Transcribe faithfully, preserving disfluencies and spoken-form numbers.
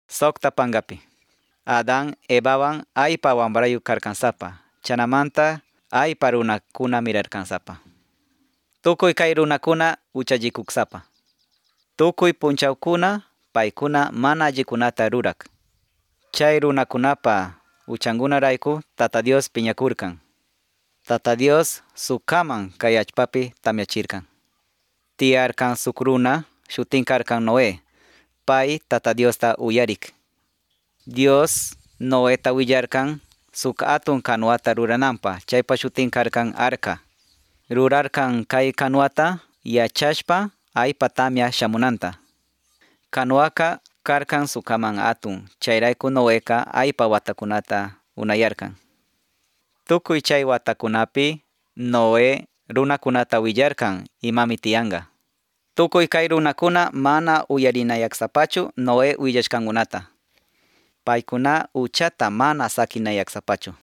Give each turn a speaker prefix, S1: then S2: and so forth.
S1: Sokta pangapi. Adán Evawan aypa wambrayu karkansapa. Chanamanta aypa runakuna mirarkansapa. Tukuy kay runakuna uchallikuksapa. Tukuy punchawkuna paykuna mana allikunata rurak. Chay runakunapa uchangunarayku Tata Dios piñakurkan. Tata Dios sukaman kay allpapi tamyachirkan. Tiarkan suk runa shutinkarkan Noé. Pay Tata Diosta uyarik. Dios Noeta willarkan suk atun kanuata ruranampa. Chaypa shutinkarkan arka. Rurarkan kay kanuata yachashpa aypa tamya shamunanta. Kanuaka karkan sukaman atun. Chayrayku Noeka aypa watakunata unayarkan. Tukuy chay watakunapi Noé runakunata willarkan imami tiyanga. Tukuy kay runakuna mana uyarinayaksapachu Noé willashkankunata. Paykuna uchata mana sakinayaksapachu.